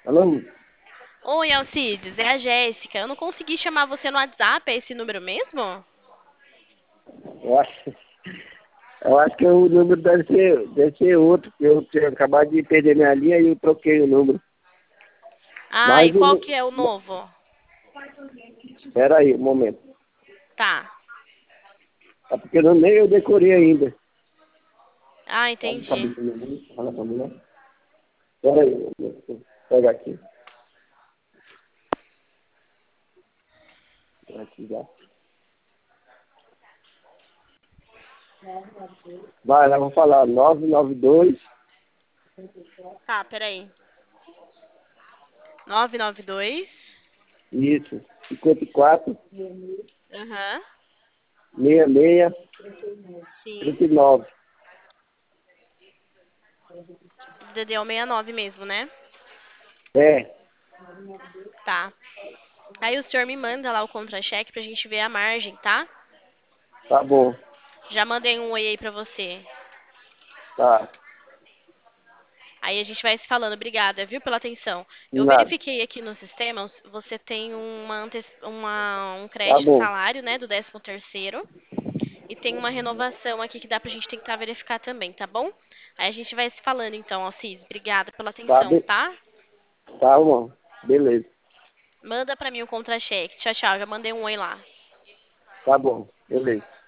Alô? Oi, Alcides, é a Jéssica. Eu não consegui chamar você no WhatsApp, é esse número mesmo? Eu acho, eu acho que o número deve ser outro, porque eu tinha acabado de perder minha linha e eu troquei o número. Ah, e Mas qual o. que é o novo? Espera aí, um momento. Tá. É porque nem eu decorei ainda. Ah, Pode entendi. saber minha mãe, fala pra mulher. Espera aí, deixa eu pegar aqui. Aqui já. Vai, lá vou falar. 992, Tá, peraí. 992. isso. 54, Aham. 66, Sim. 39. DDO 69 mesmo, né? É, Tá. Aí o senhor me manda lá o contra-cheque pra gente ver a margem, tá? tá bom. Já mandei um oi aí pra você. Tá. Aí a gente vai se falando. Obrigada, viu, pela atenção. Eu Nada. verifiquei aqui no sistema, você tem um Tá crédito bom. salário, né, do 13º. E tem uma renovação aqui que dá pra gente tentar verificar também, tá bom? Aí a gente vai se falando então, Alcides. Obrigada pela Tá, atenção, tá? tá bom. Beleza. Manda pra mim o contra-cheque. Tchau, tchau. Já mandei um oi lá. Tá bom. Beleza.